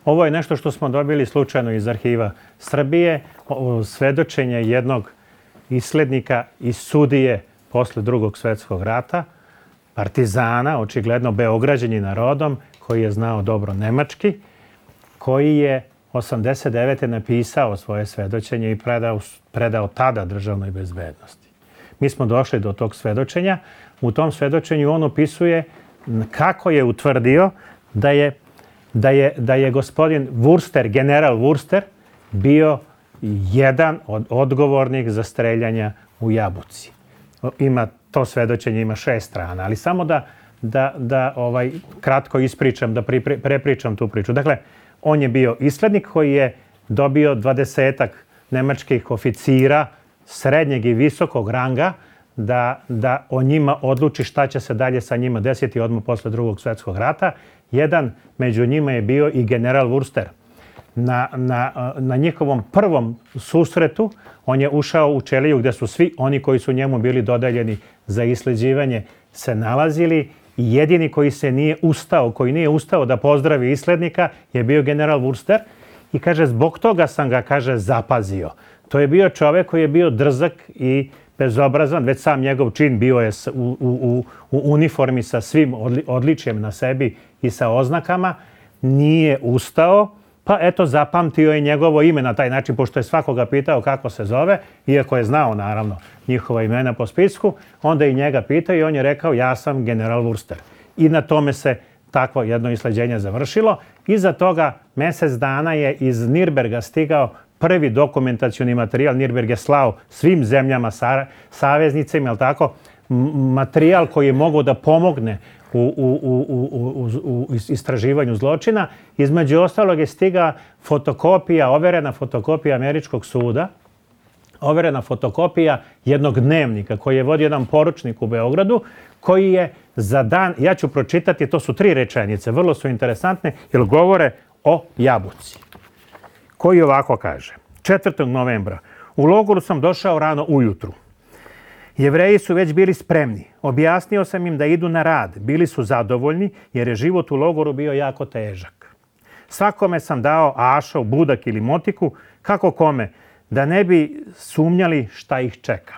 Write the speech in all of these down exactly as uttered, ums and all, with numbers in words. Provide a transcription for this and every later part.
Ovo je nešto što smo dobili slučajno iz arhiva Srbije, svedočenje jednog islednika i sudije posle Drugog svjetskog rata, partizana, očigledno Beograđanina rodom, koji je znao dobro nemački, koji je osamdeset devete napisao svoje svedočenje i predao, predao tada državnoj bezbednosti. Mi smo došli do tog svedočenja. U tom svedočenju on opisuje kako je utvrdio da je, da je, da je gospodin Wurster, general Wurster, bio jedan od odgovornih za streljanja u Jabuci. Ima, to svedočenje ima šest strana, ali samo da, da, da ovaj, kratko ispričam, da pri, prepričam tu priču. Dakle, on je bio islednik koji je dobio dvadesetak nemačkih oficira srednjeg i visokog ranga da, da o njima odluči šta će se dalje sa njima desiti odmah posle Drugog svjetskog rata. Jedan među njima je bio i general Wurster. Na, na, na njihovom prvom susretu on je ušao u ćeliju gdje su svi oni koji su njemu bili dodeljeni za isleđivanje se nalazili i jedini koji se nije ustao, koji nije ustao da pozdravi islednika je bio general Wurster i kaže zbog toga sam ga, kaže, zapazio. To je bio čovjek koji je bio drzak i bezobrazan, već sam njegov čin bio je u, u, u uniformi sa svim odličjem na sebi i sa oznakama, nije ustao, pa eto zapamtio je njegovo ime na taj način, pošto je svakoga pitao kako se zove, iako je znao naravno njihova imena po spisku, onda i njega pitao i on je rekao ja sam general Wurster. I na tome se takvo jedno isleđenje završilo. Iza toga mjesec dana je iz Nirnberga stigao prvi dokumentacioni materijal. Nirnberg je slao svim zemljama sa, saveznicima, jel tako, materijal koji je mogao da pomogne u, u, u, u, u istraživanju zločina. Između ostalog je stiga fotokopija, overena fotokopija američkog suda, overena fotokopija jednog dnevnika koji je vodio jedan poručnik u Beogradu, koji je za dan, ja ću pročitati, to su tri rečenice, vrlo su interesantne, jer govore o Jabuci. Koji ovako kaže. četvrtog novembra. U logoru sam došao rano ujutru. Jevreji su već bili spremni. Objasnio sam im da idu na rad. Bili su zadovoljni jer je život u logoru bio jako težak. Svakome sam dao ašov, budak ili motiku, kako kome, da ne bi sumnjali šta ih čeka.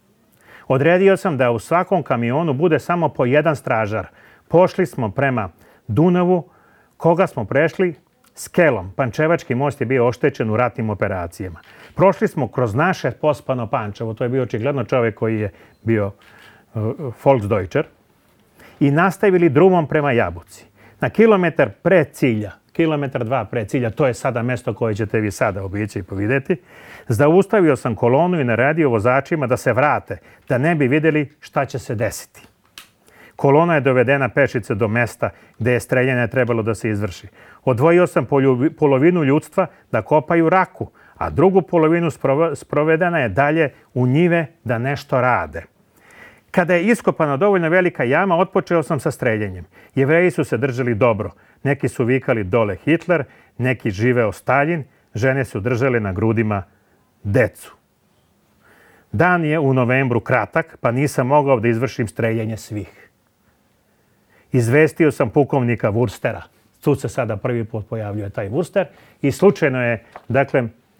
Odredio sam da u svakom kamionu bude samo po jedan stražar. Pošli smo prema Dunavu, koga smo prešli Skelom. Pančevački most je bio oštećen u ratnim operacijama. Prošli smo kroz naše pospano Pančevo, to je bio očigledno čovjek koji je bio uh, Volksdeutscher, i nastavili drumom prema Jabuci. Na kilometar pre cilja, kilometar dva pre cilja, to je sada mesto koje ćete vi sada obići i povidjeti, zaustavio sam kolonu i naredio vozačima da se vrate, da ne bi vidjeli šta će se desiti. Kolona je dovedena pešice do mesta gdje je streljanje trebalo da se izvrši. Odvojio sam polovinu ljudstva da kopaju raku, a drugu polovinu sprovedena je dalje u njive da nešto rade. Kada je iskopana dovoljno velika jama, otpočeo sam sa streljanjem. Jevreji su se držali dobro. Neki su vikali dole Hitler, neki živeo Stalin, žene su držale na grudima decu. Dan je u novembru kratak, pa nisam mogao da izvršim streljanje svih. Izvestio sam pukovnika Wurstera. Tu se sada prvi put pojavljuje taj Wurster. I slučajno je, dakle,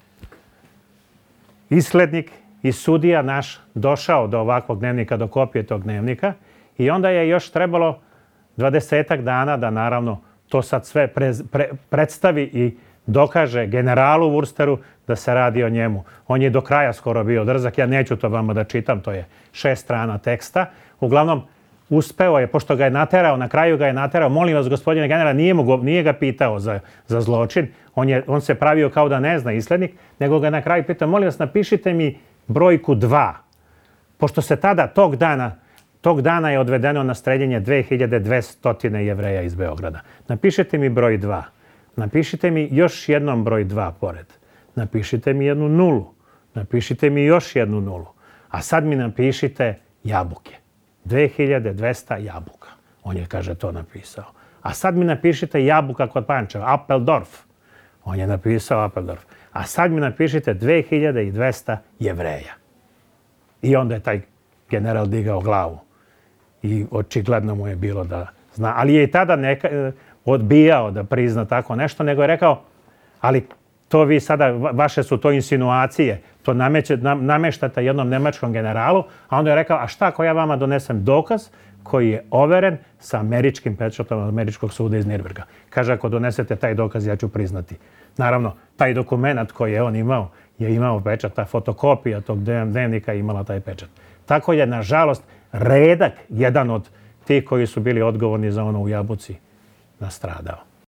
islednik i sudija naš došao do ovakvog dnevnika, do kopije tog dnevnika. I onda je još trebalo dvadesetak dana da naravno to sad sve pre, pre, predstavi i dokaže generalu Wursteru da se radi o njemu. On je do kraja skoro bio drzak. Ja neću to vama da čitam, to je šest strana teksta. Uglavnom, uspeo je, pošto ga je naterao, na kraju ga je naterao, molim vas, gospodine generale, nije, mu, nije ga pitao za, za zločin, on, je, on se pravio kao da ne zna islednik, nego ga na kraju pitao, molim vas, napišite mi brojku dva. Pošto se tada, tog dana, tog dana je odvedeno na streljenje dve hiljade dvesta Jevreja iz Beograda. Napišite mi broj dva. Napišite mi još jednom broj dva pored. Napišite mi jednu nulu. Napišite mi još jednu nulu. A sad mi napišite jabuke. dve hiljade dvesta jabuka. On je, kaže, to napisao. A sad mi napišite jabuka kod Pančeva, Appeldorf. On je napisao Appeldorf. A sad mi napišite dve hiljade dvesta Jevreja. I onda je taj general digao glavu. I očigledno mu je bilo da zna. Ali je i tada neka, odbijao da prizna tako nešto, nego je rekao, ali to vi sada, vaše su to insinuacije, to nameće, nameštate jednom nemačkom generalu, a onda je rekao, a šta ako ja vama donesem dokaz koji je overen sa američkim pečatom američkog suda iz Nirnberga. Kaže, ako donesete taj dokaz, ja ću priznati. Naravno, taj dokument koji je on imao, je imao pečat, ta fotokopija tog dnevnika je imala taj pečat. Tako je, nažalost, redak jedan od tih koji su bili odgovorni za ono u Jabuci nastradao.